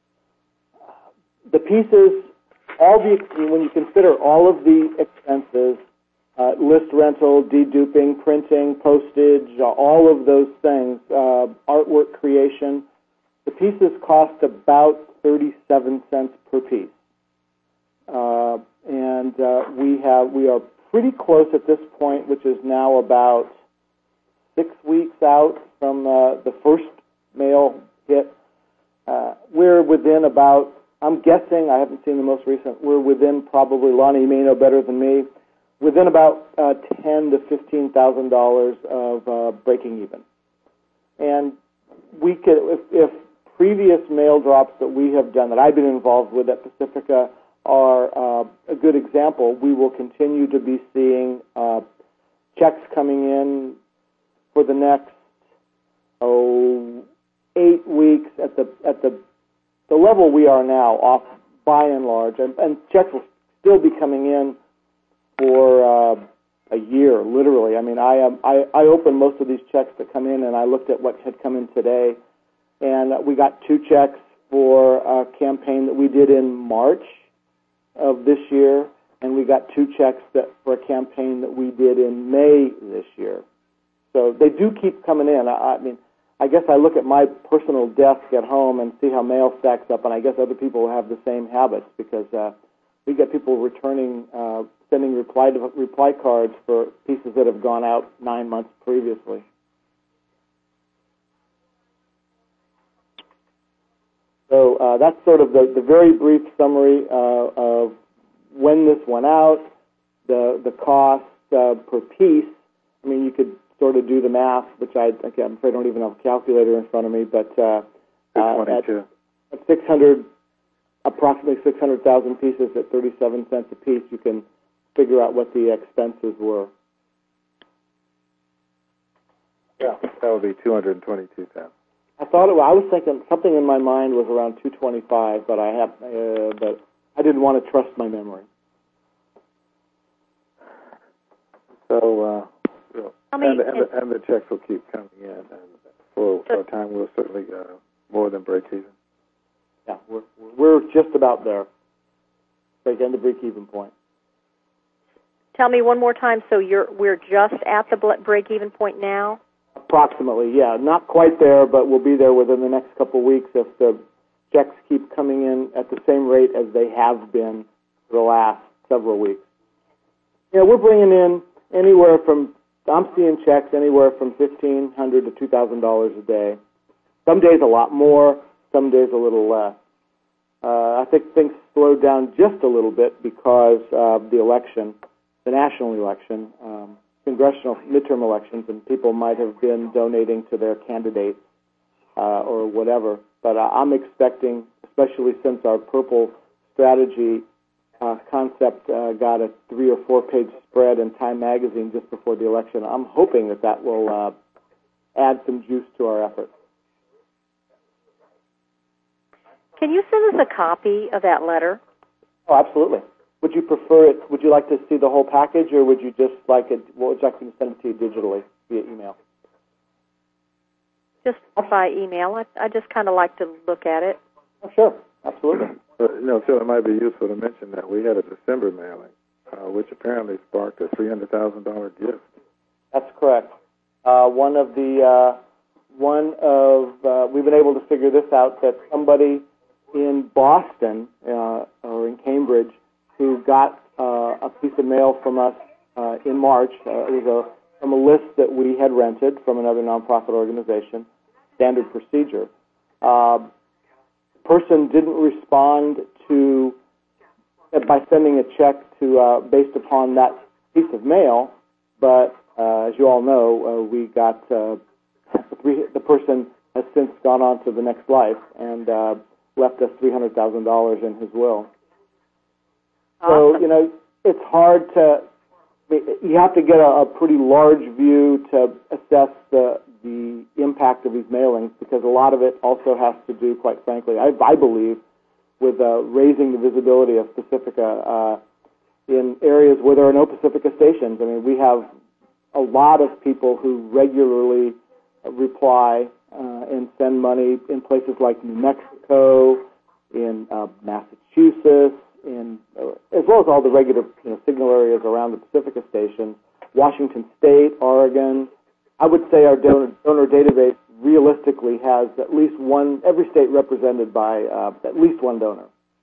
the pieces. All the when you consider all of the expenses, uh, list rental, deduping, printing, postage, uh, all of those things, uh, artwork creation, the pieces cost about thirty-seven cents per piece, uh, and uh, we have we are pretty close at this point, which is now about six weeks out from uh, the first mail hit. Uh, we're within about. I'm guessing, I haven't seen the most recent, we're within probably, Lonnie, you may know better than me, within about uh, ten to fifteen thousand dollars of uh, breaking even. And we could, if, if previous mail drops that we have done, that I've been involved with at Pacifica, are uh, a good example, we will continue to be seeing uh, checks coming in for the next, oh, eight weeks at the at the the level we are now, off by and large, and, and checks will still be coming in for uh, a year, literally. I mean, I, um, I I opened most of these checks that come in, and I looked at what had come in today, and we got two checks for a campaign that we did in March of this year, and we got two checks that for a campaign that we did in May this year. So they do keep coming in. I, I mean, I guess I look at my personal desk at home and see how mail stacks up, and I guess other people have the same habits because uh, we get people returning, uh, sending reply to, reply cards for pieces that have gone out nine months previously. So uh, that's sort of the, the very brief summary uh, of when this went out, the the cost uh, per piece. I mean, you could sort of do the math, which I, I'm afraid I don't even have a calculator in front of me, but uh, uh, at, at six hundred, approximately six hundred thousand pieces at thirty-seven cents a piece, you can figure out what the expenses were. Yeah, that would be two hundred twenty-two thousand. I thought it. I was thinking something in my mind was around two twenty-five, but I have, uh, but I didn't want to trust my memory. So, uh, you I mean, and, and, the, and the checks will keep coming in, and for, for a time we'll certainly uh, more than break even. Yeah, we're we're just about there. Break end the break-even point. Tell me one more time. So you're we're just at the break-even point now. Approximately, yeah. Not quite there, but we'll be there within the next couple of weeks if the checks keep coming in at the same rate as they have been for the last several weeks. Yeah, we're bringing in anywhere from, I'm seeing checks anywhere from fifteen hundred dollars to two thousand dollars a day. Some days a lot more, some days a little less. Uh, I think things slowed down just a little bit because of the election, the national election, um, congressional midterm elections, and people might have been donating to their candidates uh, or whatever. But uh, I'm expecting, especially since our Purple strategy uh, concept uh, got a three or four page spread in Time magazine just before the election, I'm hoping that that will uh, add some juice to our efforts. Can you send us a copy of that letter? Oh, absolutely. Would you prefer it? Would you like to see the whole package, or would you just like it? Well, would you like me to send it to you digitally via email? Just by email. I, I just kind of like to look at it. Oh, sure, absolutely. But, you know, Phil, it might be useful to mention that we had a December mailing, uh, which apparently sparked a three hundred thousand dollar gift. That's correct. Uh, one of the uh, one of uh, we've been able to figure this out, that somebody in Boston uh, or in Cambridge who got uh, a piece of mail from us uh, in March. Uh, it was a, from a list that we had rented from another nonprofit organization, Standard Procedure. Uh, the person didn't respond to uh, by sending a check to uh, based upon that piece of mail, but uh, as you all know, uh, we got uh, the person has since gone on to the next life and uh, left us three hundred thousand dollars in his will. Awesome. So, you know, it's hard to, you have to get a, a pretty large view to assess the the impact of these mailings, because a lot of it also has to do, quite frankly, I, I believe, with uh, raising the visibility of Pacifica uh, in areas where there are no Pacifica stations. I mean, we have a lot of people who regularly reply uh, and send money in places like New Mexico, in uh, Massachusetts, in uh, as well as all the regular you know, signal areas around the Pacifica station, Washington State, Oregon. I would say our donor, donor database realistically has at least one, every state represented by uh, at least one donor.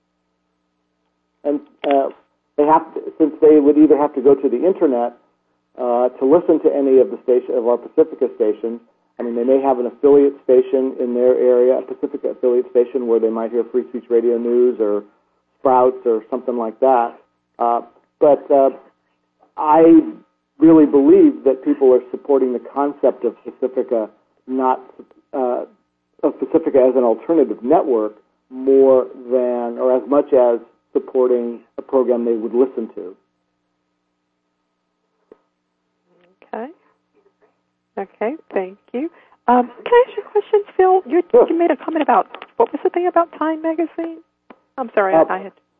And uh, they have to, since they would either have to go to the internet uh, to listen to any of the station of our Pacifica stations. I mean, they may have an affiliate station in their area, a Pacifica affiliate station where they might hear Free Speech Radio News or Sprouts or something like that. Uh, but uh, I really believe that people are supporting the concept of Pacifica, not uh, of Pacifica as an alternative network, more than or as much as supporting a program they would listen to. Okay. Okay, thank you. Um, can I ask you a question, Phil? You, sure. you made a comment about, what was the thing about Time magazine? I'm sorry, uh, I, I had...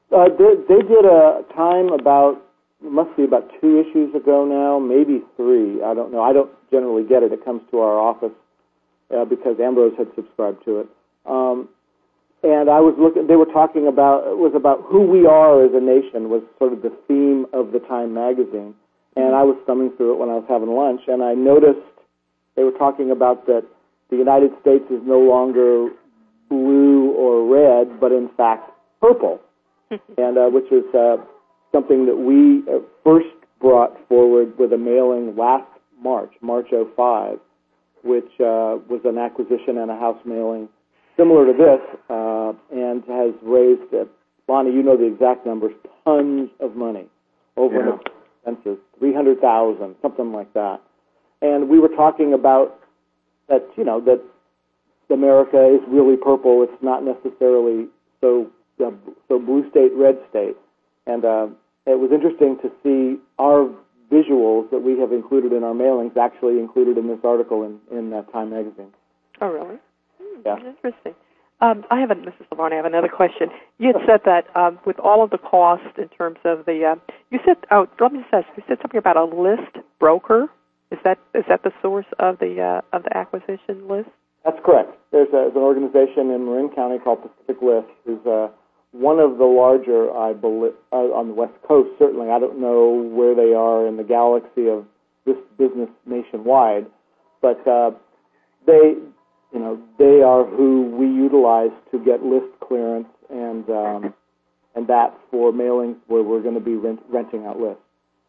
Uh, they, they did a time about, it must be about two issues ago now, maybe three. I don't know. I don't generally get it. It comes to our office uh, because Ambrose had subscribed to it. Um, and I was looking, they were talking about, it was about who we are as a nation was sort of the theme of the Time magazine. And I was thumbing through it when I was having lunch, and I noticed they were talking about that the United States is no longer blue or red, but in fact purple. and uh, which is uh, something that we uh, first brought forward with a mailing last March, March oh five, which uh, was an acquisition and a house mailing similar to this, uh, and has raised, uh, Lonnie, you know the exact numbers, tons of money over Yeah. an expenses, three hundred thousand, something like that. And we were talking about that, you know, that America is really purple. It's not necessarily so uh, so blue state, red state. And uh, it was interesting to see our visuals that we have included in our mailings actually included in this article in, in uh, Time magazine. Oh, really? Hmm, Yeah. Interesting. Um, I have a, Missus Laverne, I have another question. You had said that um, with all of the costs in terms of the, uh, you said, oh, let me just ask, you said something about a list broker. Is that is that the source of the uh, of the acquisition list? That's correct. There's, a, there's an organization in Marin County called Pacific List, who's uh, one of the larger, I believe, uh, on the West Coast. Certainly, I don't know where they are in the galaxy of this business nationwide, but uh, they, you know, they are who we utilize to get list clearance and um, and that for mailings where we're going to be rent, renting out lists.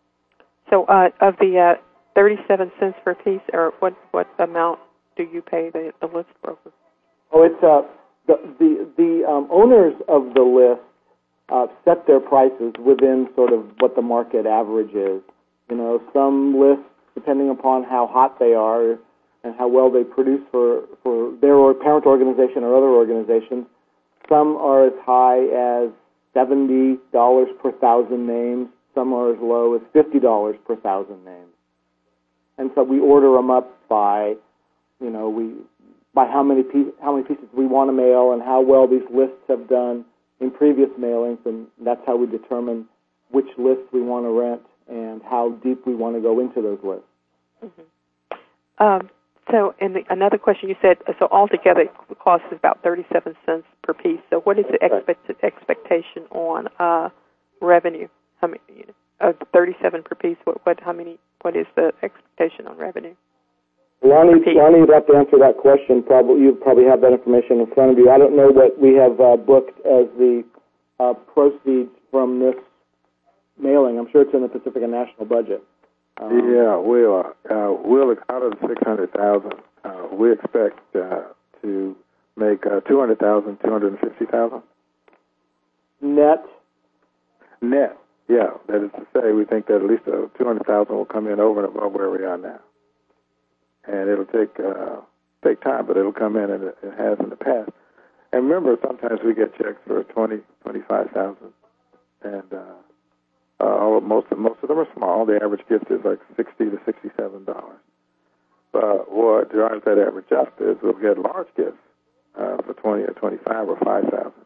So uh, of the uh, thirty-seven cents per piece, or what what amount do you pay the, the list broker? Oh, it's uh, the the the um, owners of the list uh, set their prices within sort of what the market average is. You know, some lists, depending upon how hot they are and how well they produce for for their or parent organization or other organizations, some are as high as seventy dollars per thousand names. Some are as low as fifty dollars per thousand names. And so we order them up by, you know, we by how many piece, how many pieces we want to mail and how well these lists have done in previous mailings, and that's how we determine which lists we want to rent and how deep we want to go into those lists. Mm-hmm. Um, so, and the, another question you said, so altogether the cost is about thirty-seven cents per piece. So, what is the expect, expectation on uh, revenue? How many? You know, uh, thirty-seven per piece. What? What? How many? What is the expectation on revenue? Lonnie, Lonnie, you'd have to answer that question. Probably, you probably have that information in front of you. I don't know what we have uh, booked as the uh, proceeds from this mailing. I'm sure it's in the Pacifica National budget. Um, yeah, we'll uh, we'll out of the six hundred thousand, uh, we expect uh, to make uh, two hundred thousand, two hundred and fifty thousand net. Net, yeah. That is to say, we think that at least uh, two hundred thousand will come in over and above where we are now, and it'll take uh, take time, but it'll come in, and it, it has in the past. And remember, sometimes we get checks for twenty, twenty-five thousand, and uh, uh, most of most of them are small. The average gift is like sixty to sixty-seven dollars. But what drives that average up is we'll get large gifts uh, for twenty or twenty-five or five thousand.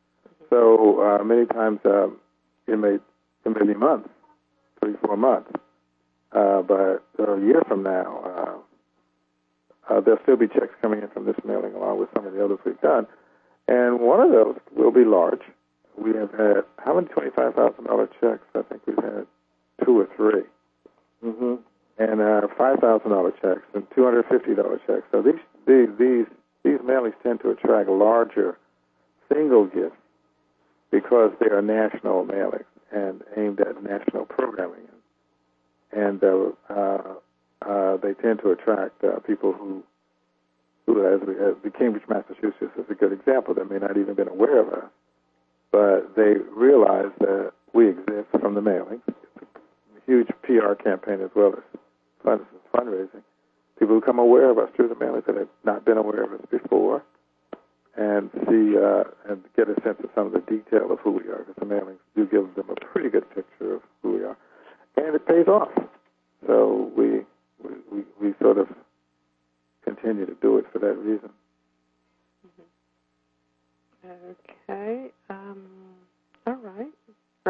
So uh, many times. Um, It may it may be months, three, four months, uh, but a year from now, uh, uh, there'll still be checks coming in from this mailing along with some of the others we've done, and one of those will be large. We have had how many twenty-five thousand dollar checks? I think we've had two or three, mm-hmm. and uh, five thousand dollar checks and two hundred fifty dollar checks. So these these these these mailings tend to attract larger single gifts, because they are national mailings and aimed at national programming. And uh, uh, uh, they tend to attract uh, people who, who as, we, as the Cambridge, Massachusetts is a good example, that may not even been aware of us, but they realize that we exist from the mailings. It's a huge P R campaign as well as fund, fundraising. People who become aware of us through the mailings that have not been aware of us before, and see uh, and get a sense of some of the detail of who we are, because the mailings do give them a pretty good picture of who we are, and it pays off. So we we, we, we sort of continue to do it for that reason. Mm-hmm. Okay. Um, all right.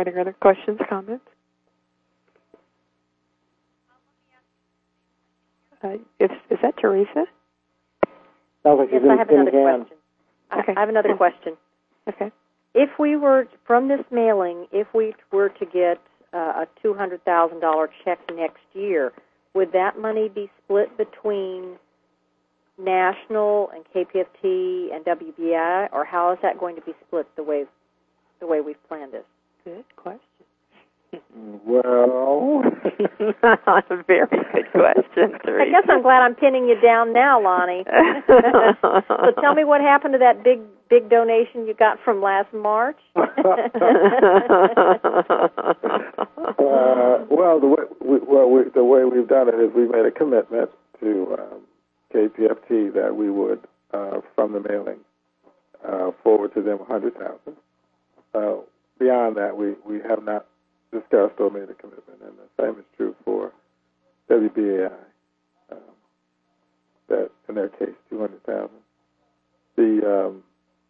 Any other questions, comments? Uh, is, is that Teresa? Sounds like Yes, she's in I have tin another can. question. I- Okay. I have another question. Okay. If we were, from this mailing, if we were to get uh, a two hundred thousand dollars check next year, would that money be split between National and K P F T and W B I, or how is that going to be split the way the way we've planned it? Good question. Well, a very good question, Teresa. I guess I'm glad I'm pinning you down now, Lonnie. So tell me what happened to that big big donation you got from last March. uh, well, the way we, well we, the way we've done it is we made a commitment to um, K P F T that we would, uh, from the mailing, uh, forward to them one hundred thousand dollars. Uh, beyond that, we, we have not discussed or made a commitment, and the same is true for W B A I. Um, that in their case, two hundred thousand dollars. The um,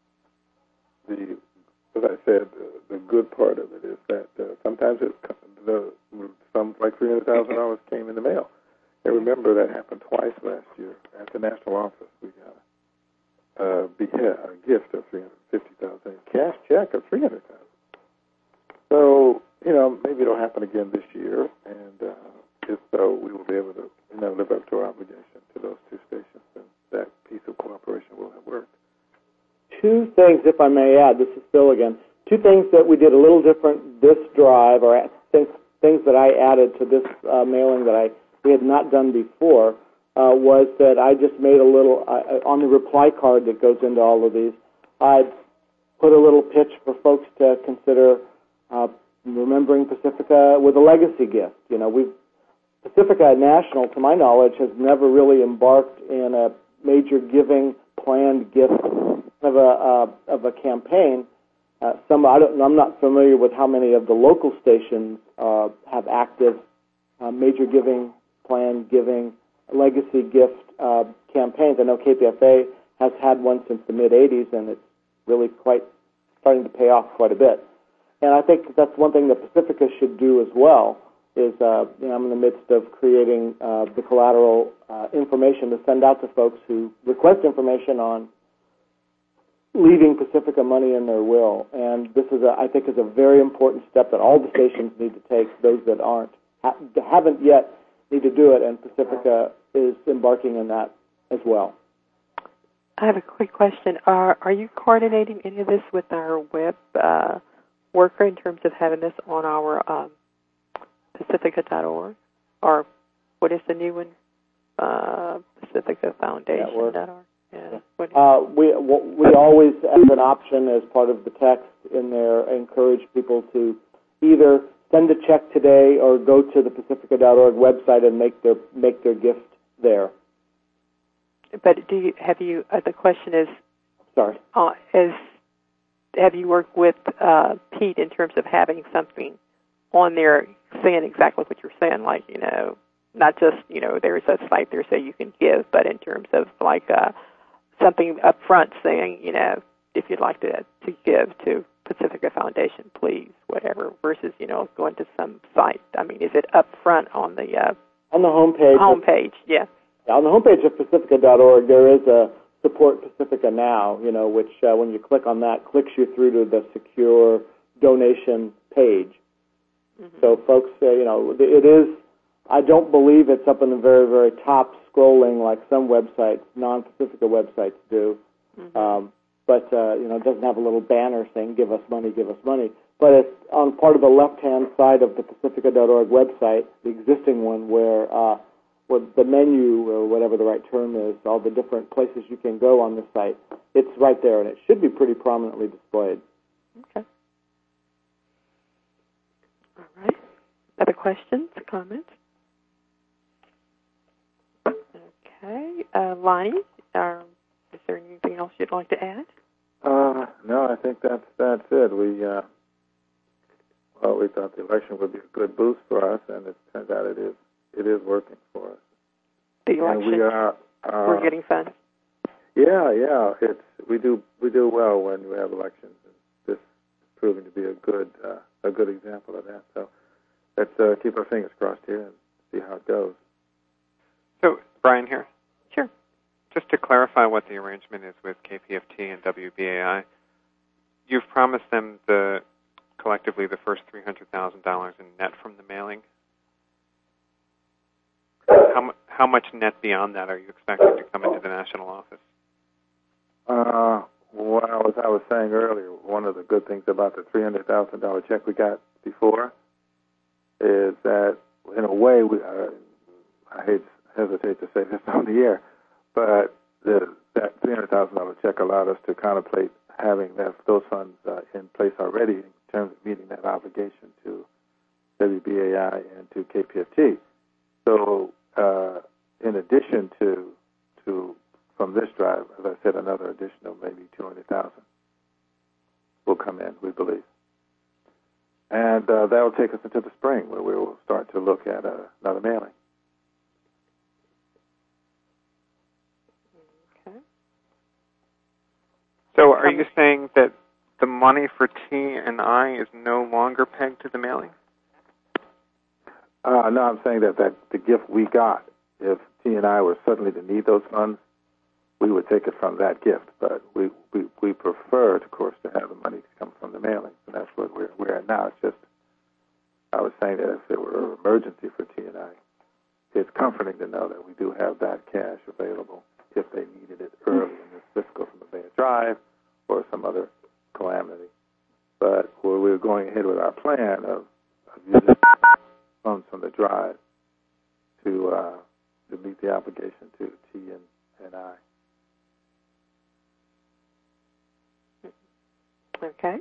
the as I said, the, the good part of it is that uh, sometimes it the some like three hundred thousand dollars came in the mail. And remember that happened twice last year at the national office. We got a, uh, a gift of three hundred fifty thousand dollars, a cash check of three hundred thousand dollars. So you know maybe it'll happen again this year, and uh, if so, we will be able to you know live up to our obligation to those two stations, and that piece of cooperation will have worked. Two things, if I may add, this is Phil again, two things that we did a little different this drive, or things, things that I added to this uh, mailing that I we had not done before, uh, was that I just made a little, uh, on the reply card that goes into all of these, I put a little pitch for folks to consider uh, remembering Pacifica with a legacy gift. You know, we've, Pacifica National, to my knowledge, has never really embarked in a major giving planned gift of a uh, of a campaign. Uh, some I don't, I'm not familiar with how many of the local stations uh, have active uh, major giving, planned giving, legacy gift uh, campaigns. I know K P F A has had one since the mid eighties, and it's really quite starting to pay off quite a bit. And I think that's one thing that Pacifica should do as well. Is uh, you know, I'm in the midst of creating uh, the collateral uh, information to send out to folks who request information on leaving Pacifica money in their will. And this is, a, I think, is a very important step that all the stations need to take. Those that aren't ha- haven't yet need to do it, and Pacifica is embarking in that as well. I have a quick question. Are are you coordinating any of this with our web uh, worker in terms of having this on our um, Pacifica dot org, or what is the new one? Uh, Pacifica Foundation dot org. Yeah. Uh, we we always, as an option, as part of the text in there, encourage people to either send a check today or go to the Pacifica dot org website and make their make their gift there. But do you have you? Uh, the question is, sorry, uh, is have you worked with uh, Pete in terms of having something on there saying exactly what you're saying, like, you know, not just, you know, there's a site there so you can give, but in terms of like uh, something up front saying, you know, if you'd like to to give to Pacifica Foundation, please, whatever, versus, you know, going to some site. I mean, is it up front on the uh, on the homepage? Homepage, yes. Yeah, on the homepage of Pacifica dot org, there is a Support Pacifica Now, you know, which uh, when you click on that, clicks you through to the secure donation page. Mm-hmm. So, folks, uh, you know, it is, I don't believe it's up in the very, very top scrolling like some websites, non-Pacifica websites do. Mm-hmm. Um, but, uh, you know, it doesn't have a little banner saying, give us money, give us money. But it's on part of the left-hand side of the Pacifica dot org website, the existing one, where, uh, where the menu, or whatever the right term is, all the different places you can go on the site, it's right there, and it should be pretty prominently displayed. Okay. All right. Other questions, comments? Okay. Uh, Lonnie, uh, is there anything else you'd like to add? Uh, no, I think that's that's it. We uh, well, we thought the election would be a good boost for us, and it turns out it is. It is working for us. The election. And we are. Uh, we're getting funds. Yeah, yeah. It's we do we do well when we have elections. This is proving to be a good uh, a good example of that. So let's uh, keep our fingers crossed here and see how it goes. So, Brian here. Sure. Just to clarify what the arrangement is with K P F T and W B A I, you've promised them the collectively the first three hundred thousand dollars in net from the mailing. How, how much net beyond that are you expecting to come into the national office? Uh, well, as I was saying earlier, one of the good things about the three hundred thousand dollars check we got before is that, in a way, we, uh, I hate hesitate to say this on the air, but the, that three hundred thousand dollars check allowed us to contemplate having that, those funds uh, in place already in terms of meeting that obligation to W B A I and to K P F T. So, uh, in addition to to from this drive, as I said, another additional maybe two hundred thousand will come in, we believe, and uh, that will take us into the spring, where we will start to look at uh, another mailing. Okay. So, are you saying that the money for T and I is no longer pegged to the mailing? Uh, no, I'm saying that, that the gift we got, if T and I were suddenly to need those funds, we would take it from that gift. But we, we, we prefer, of course, to have the money come from the mailing. And that's what we're, we're at now. It's just, I was saying that if it were an emergency for T and I, it's comforting to know that we do have that cash available if they needed it early in this fiscal from the Bay of Drive or some other calamity. But where we're going ahead with our plan of, of using funds from the drive to uh, to meet the obligation to T and, and I. Okay.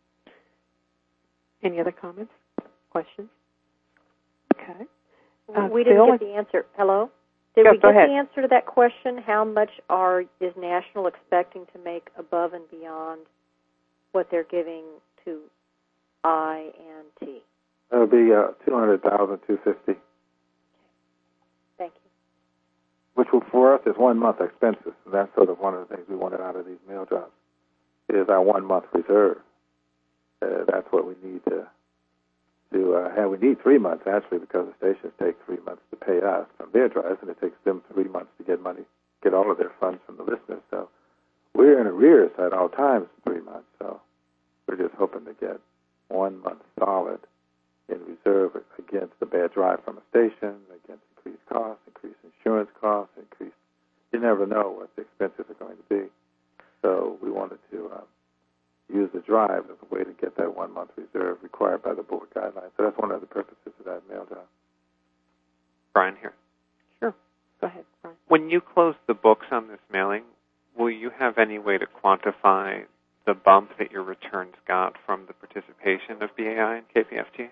Any other comments, questions? Okay. Uh, we didn't Phil, get the answer. Hello? Did yeah, we go get ahead. the answer to that question? How much are is National expecting to make above and beyond what they're giving to I and T? It'll be uh, two hundred thousand, two fifty. Thank you. Which will, for us is one month expenses, and that's sort of one of the things we wanted out of these mail drops. Is our one month reserve. Uh, that's what we need to to uh, have. We need three months actually, because the stations take three months to pay us from their drives, and it takes them three months to get money, get all of their funds from the listeners. So we're in arrears at all times, three months. So we're just hoping to get one month solid in reserve against the bad drive from a station, against increased costs, increased insurance costs, increased. You never know what the expenses are going to be. So we wanted to um, use the drive as a way to get that one month reserve required by the board guidelines. So that's one of the purposes of that mail drive. Brian here. Sure. Go ahead, Brian. When you close the books on this mailing, will you have any way to quantify the bump that your returns got from the participation of B A I and K P F T?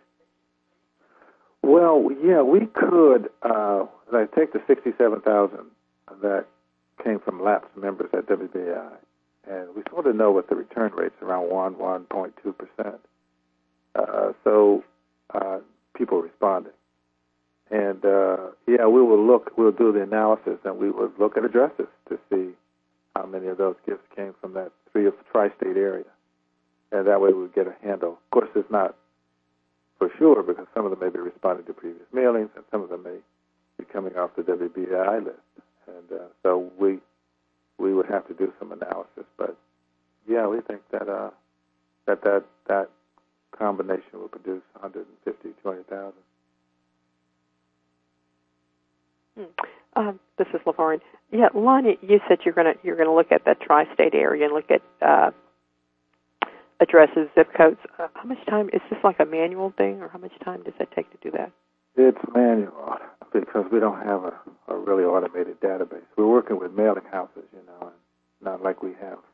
Well, yeah, we could. Uh, I take the sixty-seven thousand that came from lapsed members at W B A I, and we sort of know what the return rate's around one, one point two percent. Uh, so uh, people responding, and uh, yeah, we will look. We'll do the analysis, and we will look at addresses to see how many of those gifts came from that three of tri-state area, and that way we'll get a handle. Of course, it's not for sure, because some of them may be responding to previous mailings, and some of them may be coming off the W B A I list. And uh, so we we would have to do some analysis. But, yeah, we think that uh, that, that that combination will produce one hundred fifty, two hundred thousand. Hmm. Um, this is LaVarn. Yeah, Lonnie, you said you're going to you're going to look at that tri-state area and look at uh, addresses, zip codes. Uh, how much time is this like a manual thing, or how much time does that take to do that? It's manual because we don't have a, a really automated database. We're working with mailing houses, you know, and not like we have